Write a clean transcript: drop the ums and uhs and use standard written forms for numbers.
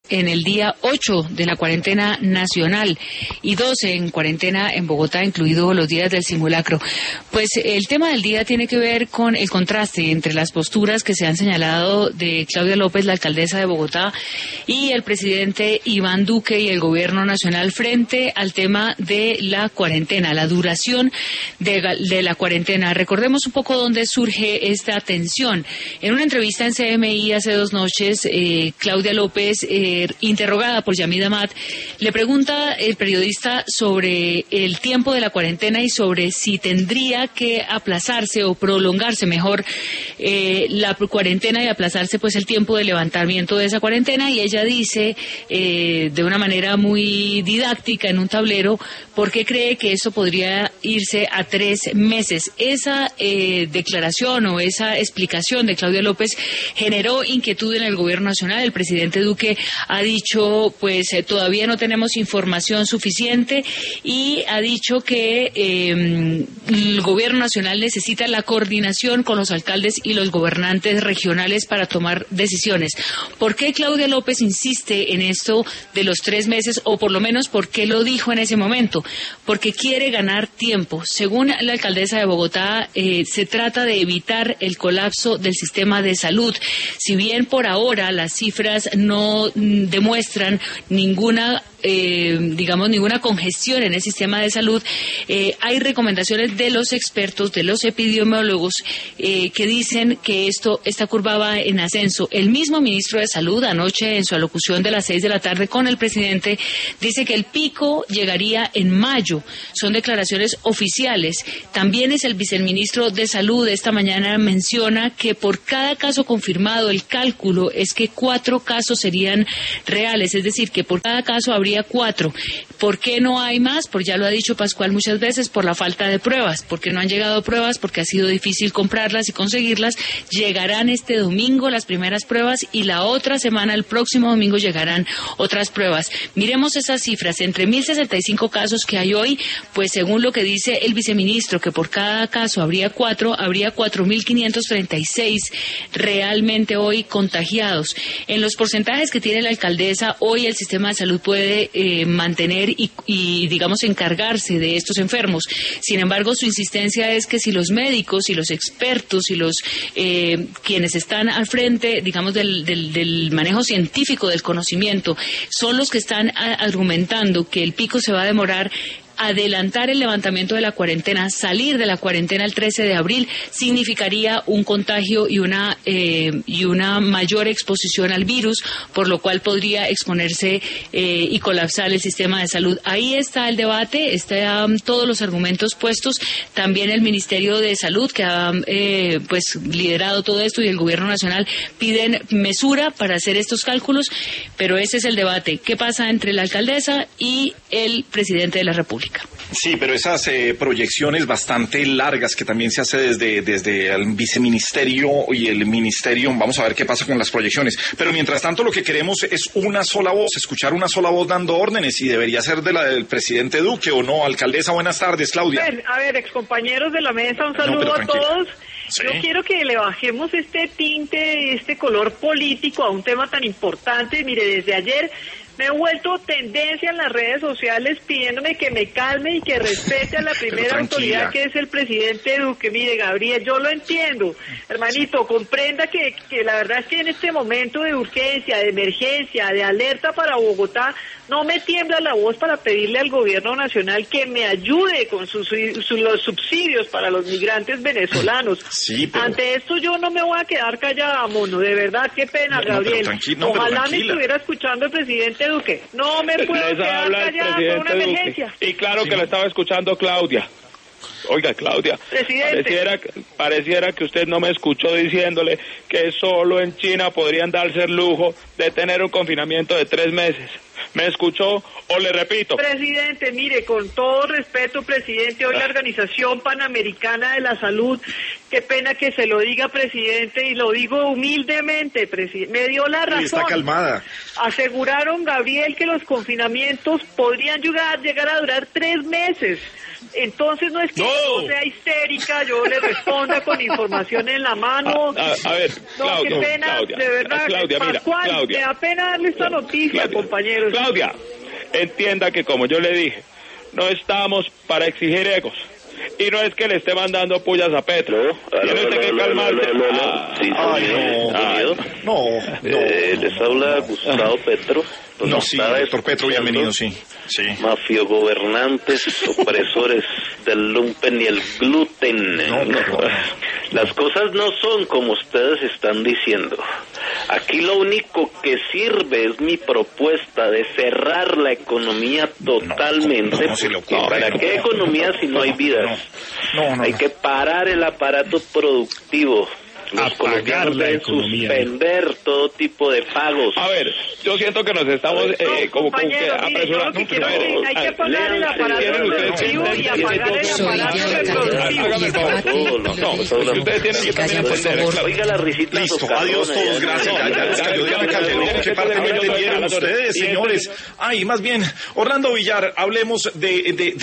en el día 8 de la cuarentena nacional y 12 en cuarentena en Bogotá, incluidos los días del simulacro. Pues el tema del día tiene que ver con el contraste entre las posturas que se han señalado de Claudia López, la alcaldesa de Bogotá, y el presidente Iván Duque y el gobierno nacional frente al tema de la cuarentena, la duración de la cuarentena. Recordemos un poco dónde surge esta tensión. En una entrevista en CMI hace 2 noches, Claudia López, interrogada por Yamid Amad, le pregunta el periodista sobre el tiempo de la cuarentena y sobre si tendría que aplazarse o prolongarse mejor la cuarentena y aplazarse pues el tiempo de levantamiento de esa cuarentena, y ella dice de una manera muy didáctica en un tablero por qué cree que eso podría irse a 3 meses. Esa declaración o esa explicación de Claudia López generó inquietud en el gobierno nacional. El presidente Duque ha dicho, pues todavía no tenemos información suficiente, y ha dicho que el gobierno nacional necesita la coordinación con los alcaldes y los gobernantes regionales para tomar decisiones. ¿Por qué Claudia López insiste en esto de los 3 meses, o por lo menos por qué lo dijo en ese momento? Porque quiere ganar tiempo. Según la alcaldesa de Bogotá, se trata de evitar el colapso del sistema de salud. Si bien por ahora las cifras no demuestran ninguna congestión en el sistema de salud, hay recomendaciones de los expertos, de los epidemiólogos, que dicen que esta curva va en ascenso. El mismo ministro de Salud anoche en su alocución de las 6 de la tarde con el presidente dice que el pico llegaría en mayo. Son declaraciones oficiales. También es el viceministro de Salud esta mañana menciona que por cada caso confirmado el cálculo es que 4 casos serían reales, es decir, que por cada caso habría 4. ¿Por qué no hay más? Pues ya lo ha dicho Pascual muchas veces, por la falta de pruebas, porque no han llegado pruebas, porque ha sido difícil comprarlas y conseguirlas. Llegarán este domingo las primeras pruebas y la otra semana, el próximo domingo, llegarán otras pruebas. Miremos esas cifras. Entre 1.065 casos que hay hoy, pues según lo que dice el viceministro, que por cada caso habría 4, habría 4.536 realmente hoy contagiados. En los porcentajes que tiene la alcaldesa, hoy el sistema de salud puede mantener y digamos encargarse de estos enfermos. Sin embargo, su insistencia es que si los médicos y los expertos y los quienes están al frente, digamos, del manejo científico del conocimiento, son los que están argumentando que el pico se va a demorar, adelantar el levantamiento de la cuarentena, salir de la cuarentena el 13 de abril, significaría un contagio y una mayor exposición al virus, por lo cual podría exponerse y colapsar el sistema de salud. Ahí está el debate, están todos los argumentos puestos. También el Ministerio de Salud, que ha pues liderado todo esto, y el Gobierno Nacional piden mesura para hacer estos cálculos, pero ese es el debate. ¿Qué pasa entre la alcaldesa y el presidente de la República? Sí, pero esas proyecciones bastante largas que también se hace desde el viceministerio y el ministerio, vamos a ver qué pasa con las proyecciones. Pero mientras tanto lo que queremos es una sola voz, escuchar una sola voz dando órdenes, y debería ser de la del presidente Duque, ¿o no? Alcaldesa, buenas tardes, Claudia. A ver, excompañeros de la mesa, un saludo a todos. Sí. Yo quiero que le bajemos este tinte, este color político a un tema tan importante. Mire, desde ayer me he vuelto tendencia en las redes sociales pidiéndome que me calme y que respete a la primera autoridad, que es el presidente Duque. Mire, Gabriel, yo lo entiendo, hermanito, comprenda que la verdad es que en este momento de urgencia, de emergencia, de alerta para Bogotá, no me tiembla la voz para pedirle al gobierno nacional que me ayude con los subsidios para los migrantes venezolanos. Sí, pero... Ante esto yo no me voy a quedar callada, mono, de verdad, qué pena, Gabriel. Ojalá me estuviera escuchando el presidente Duque. No me puedo quedar callada por una emergencia. Y claro que lo estaba escuchando Claudia. Oiga, Claudia, pareciera que usted no me escuchó diciéndole que solo en China podrían darse el lujo de tener un confinamiento de 3 meses. ¿Me escuchó o le repito? Presidente, mire, con todo respeto, presidente, hoy la Organización Panamericana de la Salud Qué pena que se lo diga, presidente, y lo digo humildemente, presidente. Me dio la razón. Está calmada. Aseguraron, Gabriel, que los confinamientos podrían llegar a durar 3 meses. Entonces no es que yo sea histérica, yo le responda con información en la mano. A ver, Claudia, qué pena, Claudia, de verdad. Claudia, mira, Claudia. Me da pena darle esta noticia, compañeros. Claudia, entienda que como yo le dije, no estamos para exigir egos. Y no es que le esté mandando pullas a Petro. Tiene usted que calmarse. No. Les habla Gustavo Petro. No, sí, doctor Petro, bienvenido, sí. Mafiogobernantes, opresores del lumpen y el gluten. No. Las cosas no son como ustedes están diciendo. Aquí lo único que sirve es mi propuesta de cerrar la economía totalmente. ¿Para qué economía si no hay vidas? No. Hay que parar el aparato productivo. Apagar la economía. Suspender todo tipo de pagos. A ver, yo siento que nos estamos como que apresurando. Hay que apagar el aparato productivo y apagar el aparato reproductivo. Ustedes tienen que también entender. Oiga la risita. Listo, adiós todos, gracias. ¿Qué parte no entendieron ustedes, señores? Ay, más bien, Orlando Villar, hablemos de